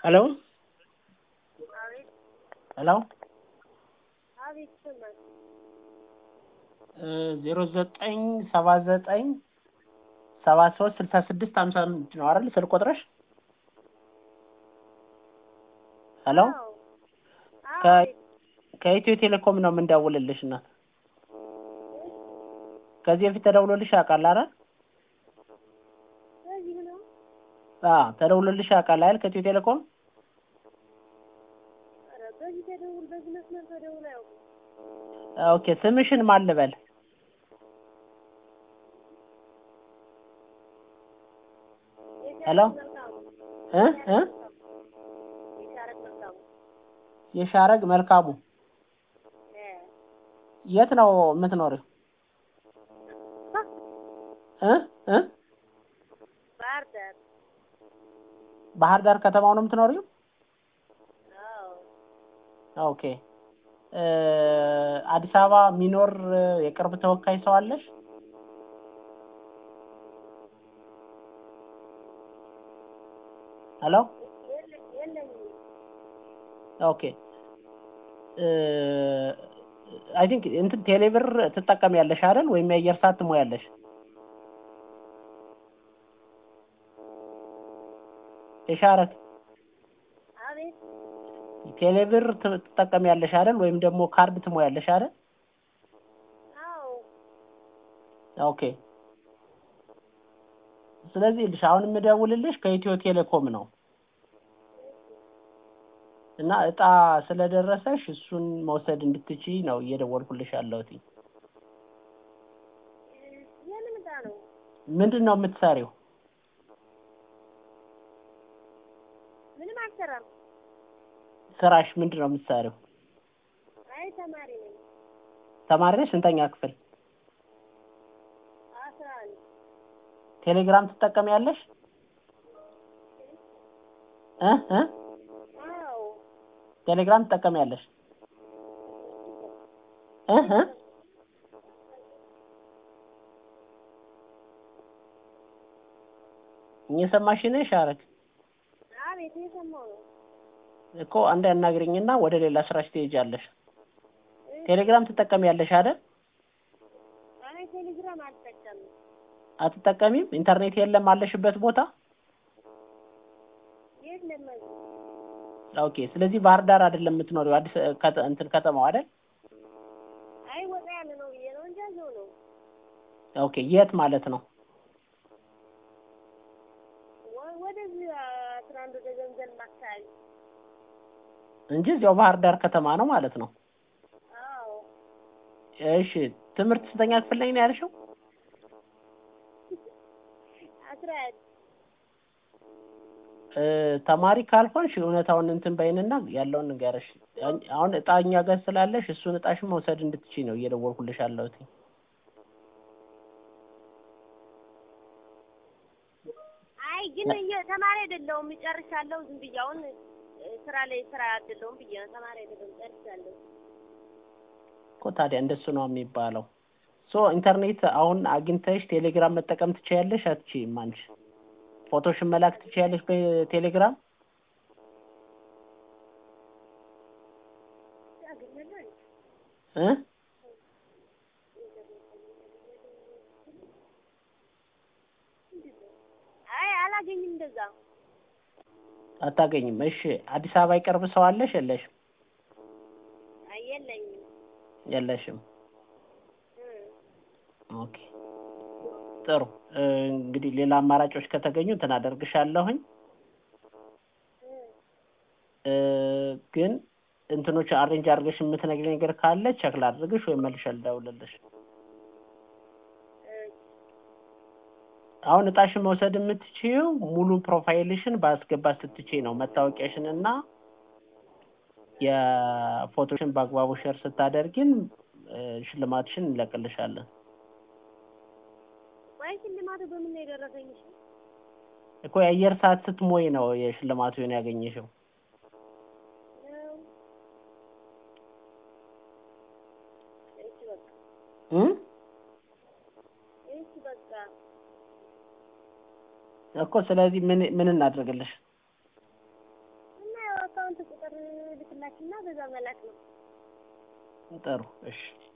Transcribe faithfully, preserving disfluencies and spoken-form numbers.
ሄሎ አቤት ሄሎ አቤት ይሰማል። ዜሮ ዘጠኝ ሰባ ዘጠኝ ሰባ ሶስት ስልሳ ስድስት ሃምሳ አምስት ነው አይደል ስልክ ቁጥርሽ? ሄሎ አዎ ከ አዎ ከኢትዮ ቴሌኮም ነው የምንደውልልሽ እናት። ከዚህ በፊት ተደውሎልሽ ያውቃል አይደል? በዚህ ነው። አዎ ተደውሎልሽ ያውቃል አይደል ከኢትዮ ቴሌኮም? ኧረ በዚህ ተደውል በዚህ መስመር ተደውል አያውቅም። ኦኬ ስምሽን ማን ልበል? ሄሎ እ እ የሻረግ መልካሙ የሻረግ መልካሙ እ የት ነው የምትኖሪው? እ እ ባህር ዳር ባህር ዳር ከተማው ነው የምትኖሪው? አዎ ኦኬ እ አዲስ አበባ የሚኖር የቅርብ ተወካይ ሰው አለሽ? ሄሎ የለኝም። ኦኬ እ አይ ቲንክ እንትን ቴሌብር ትጠቀሚያለሽ አይደል ወይም የአየር ሰዓት ትሞያለሽ? የሻረግ አቤት ቴሌብር ትጠቀሚያለሽ አይደል ወይም ደግሞ ካርድ ትሞያለሽ አይደል? አዎ ኦኬ ስለዚህ ልሽ አሁን የምደውልልሽ ከኢትዮ ቴሌኮም ነው እና እጣ ስለደረሰሽ እሱን መውሰድ እንድትችይ ነው እየደወልኩልሽ ያለሁት። የምን ዕጣ ነው? ምንድን ነው የምትሰሪው? ምንም አልሰራም። ስራሽ ምንድን ነው የምትሰሪው? አይ ተማሪ ነኝ። ተማሪ ነሽ? ስንተኛ ክፍል? አስራ አንድ ቴሌግራም ትጠቀሚያለሽ? እ እ አዎ ቴሌግራም ትጠቀሚያለሽ? እ እ እየሰማሽ ነሽ ሻረግ? አቤት እየሰማሁ ነው። እኮ አንዴ አናግሪኝና ወደ ሌላ ስራሽ ትሄጃለሽ። ቴሌግራም ትጠቀሚያለሽ አይደል? አይ ቴሌግራም አልጠቀምም። አትጠቀሚም? ኢንተርኔት የለም አለሽበት ቦታ? የለም እዚህ። ኦኬ ስለዚህ ባህር ዳር አይደለም የምትኖሪው አዲስ ከተ እንትን ከተማው አይደል? አይ ወጣ ያለ ነው ብዬ ነው እንጂ እዚያው ነው። ኦኬ የት ማለት ነው? ወ- ወደዚህ አስራ አንድ ወደ ገንዘብ አካባቢ። እንጂ እዚያው ባህር ዳር ከተማ ነው ማለት ነው። አዎ እሺ ትምህርት ስንተኛ ክፍል ላይ ነው ያልሽው? አስራ አንድ እ ተማሪ ካልሆንሽ እውነታውን እንትን በይንና ያለውን ንገረሽ። አሁን እጣ እኛ ጋር ስላለሽ እሱን እጣሽን መውሰድ እንድትችይ ነው እየደወልኩልሽ ያለሁት። አይ ግን እየ ተማሪ አይደለሁም ጨርሻለሁ። ዝም ብዬ አሁን እ ስራ ላይ ስራ አይደለሁም ብዬ ነው። ተማሪ አይደለሁም ጨርሻለሁ። እኮ ታዲያ እንደሱ ነው የሚባለው። ሶ ኢንተርኔት አሁን አግኝተሽ ቴሌግራም መጠቀም ትችያለሽ አትችይም አንቺ? ፎቶሽን መላክ ትችያለሽ በቴሌግራም? ያገኛለሁ እ አይ አላገኝም እንደዛ። አታገኝም። እሺ አዲስ አበባ ይቀርብ ሰው አለሽ የለሽም? አይ የለኝም። የለሽም። እ ኦኬ ጥሩ እ እንግዲህ ሌላ አማራጮች ከተገኙ እንትን አደርግሻለሁኝ። እ ግን እንትኖች አሬንጅ አድርገሽ የምትነግሪኝ ነገር ካለ ቼክ ላድርግሽ ወይም መልሼ ልደውልልሽ። አሁን እጣሽን መውሰድ የምትችይው ሙሉ ፕሮፋይልሽን ባስገባት ስትችይ ነው። መታወቂያሽን እና የፎቶሽን በአግባቡ ሼር ስታደርጊን እ ሽልማትሽን እንለቅልሻለን። ወይ ሽልማቱ በምን ነው የደረሰኝ? እሺ እኮ የአየር ሰዓት ስትሞይ ነው የሽልማቱን ያገኘሽው። ነው እሺ በቃ እ እሺ በቃ እኮ ስለዚህ ምን ምን እናድርግልሽ? አካውንት ቁጥር ልክላችሁና በዛ መላክ ነው። ጥሩ እሺ